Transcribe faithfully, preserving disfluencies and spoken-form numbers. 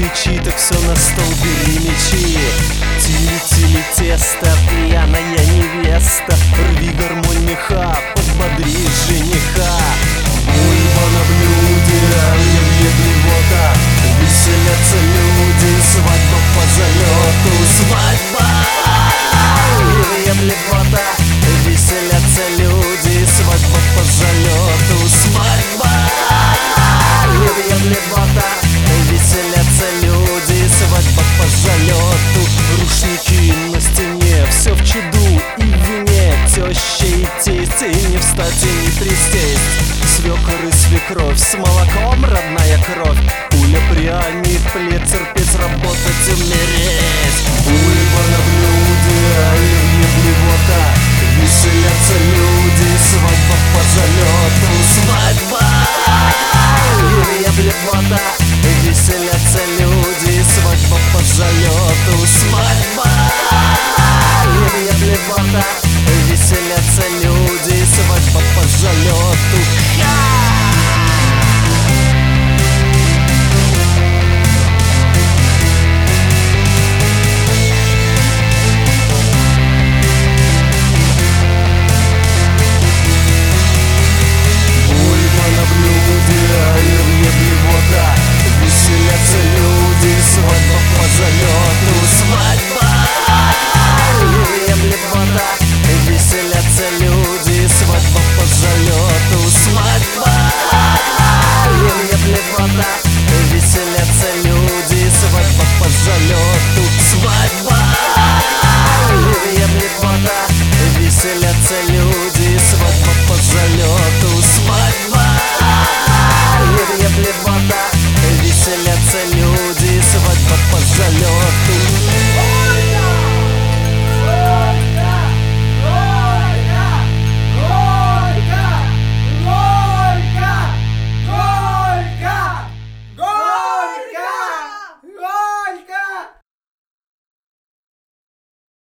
кричи, так все на стол бери мечи. Тили-тили тесто, пьяная невеста, рви гармонь меха, подбодри жениха. Бульба на блюде, оливье блевота, веселятся люди, свадьба по залету. Свадьба, оливье блевота, веселятся люди, свадьба по залету. Свадьба, оливье блевота, веселятся люди, свадьба по залету. Рушники на стене, все в чаду и в вине, теща и тесть, и не встать, и не присесть. Свекор и свекровь, с молоком родная кровь. Пуля, пряник, плед, терпеть, работать, умереть. Бульба на блюде, оливье блевота, веселятся люди, свадьба по залету. Свадьба, оливье блевота, веселятся люди, свадьба по залету. Свадьба, оливье блевота, веселятся люди, свадьба по залету. Веселятся люди, свадьба по залету. Свадьба, оливье блевота, веселятся люди, свадьба по залету. Свадьба, оливье блевота, веселятся люди, свадьба по залету. Свадьба, оливье блевота, веселятся люди, свадьба по залету. Свадьба, оливье блевота, веселятся люди, свадьба по залету.